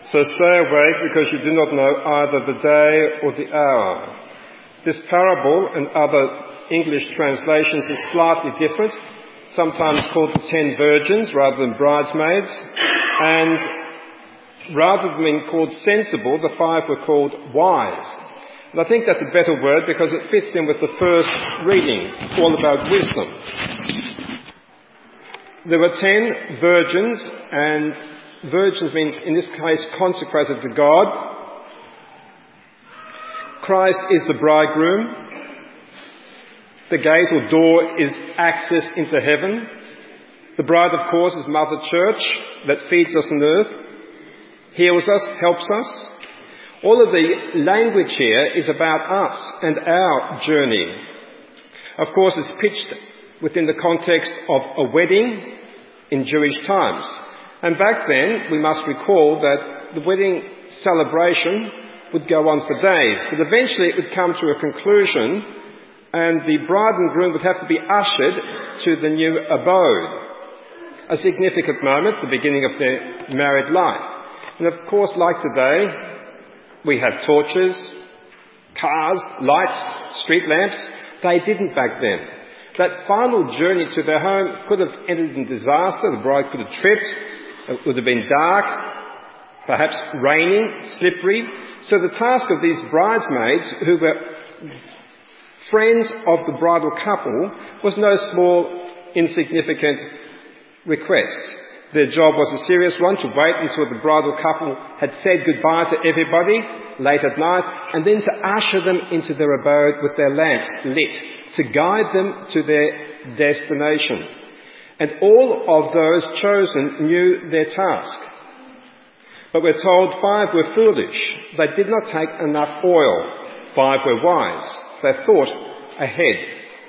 So stay awake, because you do not know either the day or the hour. This parable and other English translations is slightly different, sometimes called the 10 virgins rather than bridesmaids, and rather than being called sensible, the 5 were called wise. And I think that's a better word because it fits in with the first reading, all about wisdom. There were 10 virgins, and virgins means, in this case, consecrated to God. Christ is the bridegroom. The gate or door is access into heaven. The bride, of course, is Mother Church that feeds us on earth, heals us, helps us. All of the language here is about us and our journey. Of course, it's pitched within the context of a wedding in Jewish times. And back then, we must recall that the wedding celebration would go on for days, but eventually it would come to a conclusion, and the bride and groom would have to be ushered to the new abode. A significant moment, the beginning of their married life. And of course, like today, we have torches, cars, lights, street lamps. They didn't back then. That final journey to their home could have ended in disaster. The bride could have tripped. It would have been dark, perhaps raining, slippery. So the task of these bridesmaids, who were friends of the bridal couple, was no small, insignificant request. Their job was a serious one, to wait until the bridal couple had said goodbye to everybody late at night, and then to usher them into their abode with their lamps lit, to guide them to their destination. And all of those chosen knew their task. But we're told 5 were foolish. They did not take enough oil. 5 were wise. They thought ahead.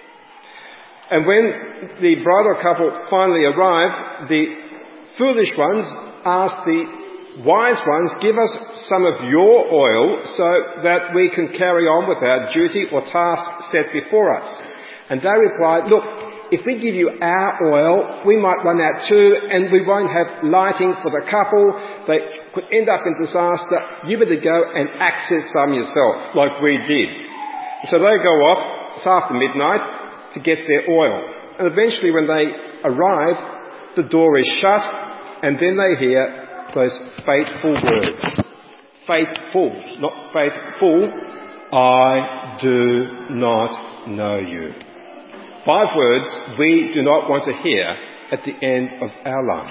And when the bridal couple finally arrived, the foolish ones asked the wise ones, "Give us some of your oil so that we can carry on with our duty or task set before us." And they replied, "Look, if we give you our oil, we might run out too, and we won't have lighting for the couple. They could end up in disaster. You better go and access some yourself, like we did." So they go off, it's after midnight, to get their oil. And eventually when they arrive, the door is shut, and then they hear those fateful words. Faithful, not faithful. "I do not know you." 5 words we do not want to hear at the end of our life.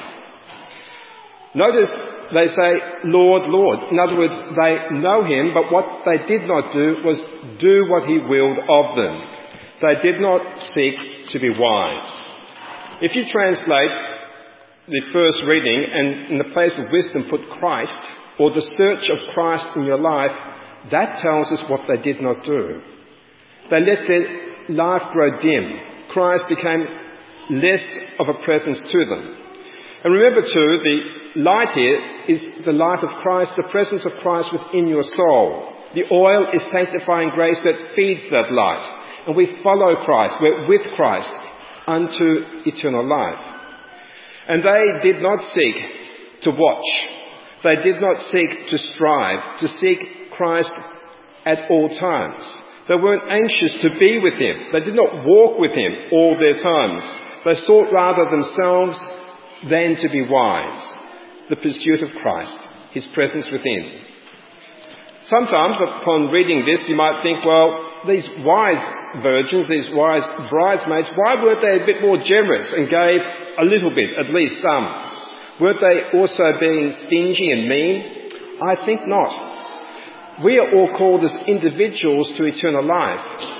Notice they say, "Lord, Lord." In other words, they know him, but what they did not do was do what he willed of them. They did not seek to be wise. If you translate the first reading and in the place of wisdom put Christ, or the search of Christ in your life, that tells us what they did not do. They let their life grow dim. Christ became less of a presence to them. And remember too, the light here is the light of Christ, the presence of Christ within your soul. The oil is sanctifying grace that feeds that light. And we follow Christ, we're with Christ unto eternal life. And they did not seek to watch. They did not seek to strive, to seek Christ at all times. They weren't anxious to be with him. They did not walk with him all their times. They sought rather themselves than to be wise. The pursuit of Christ, his presence within. Sometimes, upon reading this, you might think, well, these wise virgins, these wise bridesmaids, why weren't they a bit more generous and gave a little bit, at least some? Weren't they also being stingy and mean? I think not. We are all called as individuals to eternal life.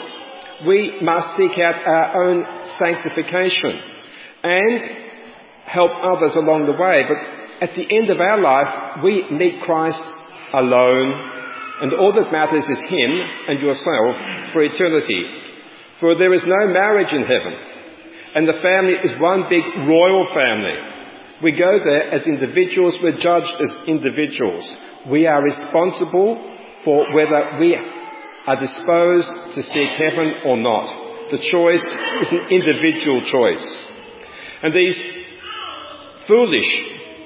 We must seek out our own sanctification and help others along the way. But at the end of our life, we meet Christ alone, and all that matters is him and yourself for eternity. For there is no marriage in heaven, and the family is one big royal family. We go there as individuals, we're judged as individuals. We are responsible for whether we are disposed to seek heaven or not. The choice is an individual choice. And these foolish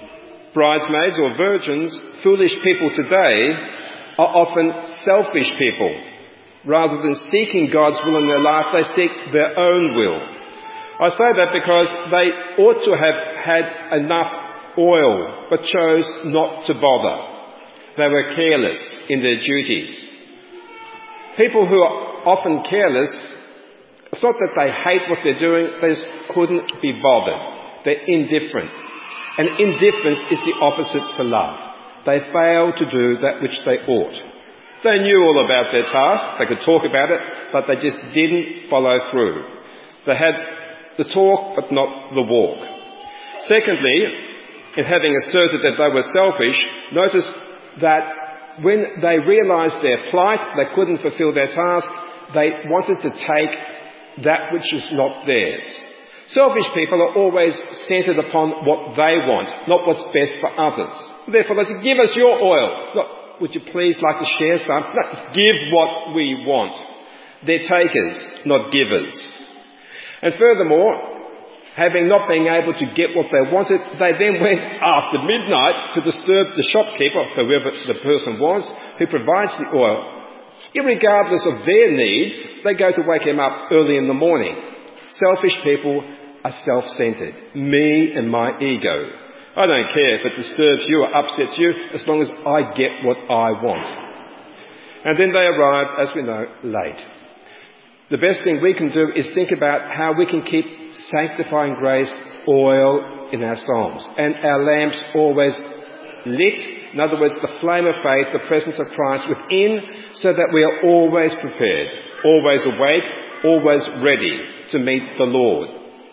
bridesmaids or virgins, foolish people today are often selfish people. Rather than seeking God's will in their life, they seek their own will. I say that because they ought to have had enough oil, but chose not to bother. They were careless in their duties. People who are often careless, it's not that they hate what they're doing, they just couldn't be bothered. They're indifferent. And indifference is the opposite to love. They fail to do that which they ought. They knew all about their task, they could talk about it, but they just didn't follow through. They had the talk, but not the walk. Secondly, in having asserted that they were selfish, notice that when they realised their plight, they couldn't fulfil their task, they wanted to take that which is not theirs. Selfish people are always centred upon what they want, not what's best for others. Therefore they say, give us your oil. Not, would you please like to share some? No, give what we want. They're takers, not givers. And furthermore, having not been able to get what they wanted, they then went after midnight to disturb the shopkeeper, whoever the person was, who provides the oil. Irregardless of their needs, they go to wake him up early in the morning. Selfish people are self-centred. Me and my ego. I don't care if it disturbs you or upsets you, as long as I get what I want. And then they arrive, as we know, late. The best thing we can do is think about how we can keep sanctifying grace oil in our psalms and our lamps always lit. In other words, the flame of faith, the presence of Christ within, so that we are always prepared, always awake, always ready to meet the Lord.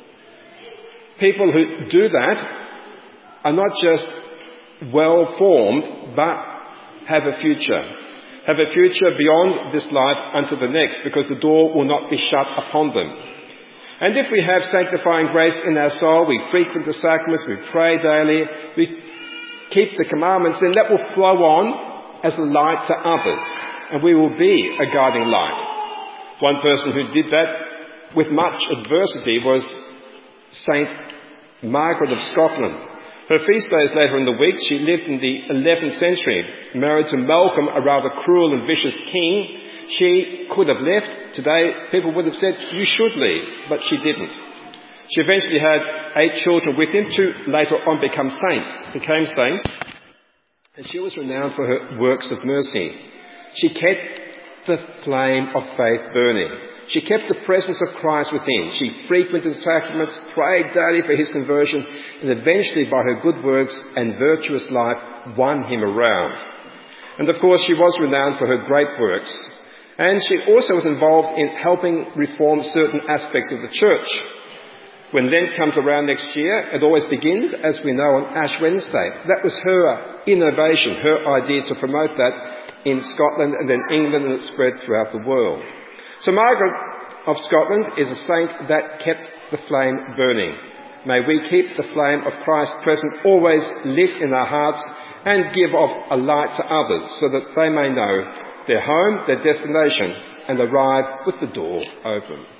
People who do that are not just well-formed, but have a future. Have a future beyond this life unto the next, because the door will not be shut upon them. And if we have sanctifying grace in our soul, we frequent the sacraments, we pray daily, we keep the commandments, then that will flow on as a light to others, and we will be a guiding light. One person who did that with much adversity was Saint Margaret of Scotland. Her feast days later in the week, she lived in the 11th century, married to Malcolm, a rather cruel and vicious king. She could have left. Today, people would have said, you should leave, but she didn't. She eventually had 8 children with him, 2 later on became saints, and she was renowned for her works of mercy. She kept the flame of faith burning. She kept the presence of Christ within. She frequented sacraments, prayed daily for his conversion, and eventually by her good works and virtuous life won him around. And of course she was renowned for her great works. And she also was involved in helping reform certain aspects of the church. When Lent comes around next year, it always begins, as we know, on Ash Wednesday. That was her innovation, her idea to promote that in Scotland and then England, and it spread throughout the world. So Margaret of Scotland is a saint that kept the flame burning. May we keep the flame of Christ present always lit in our hearts and give off a light to others so that they may know their home, their destination, and arrive with the door open.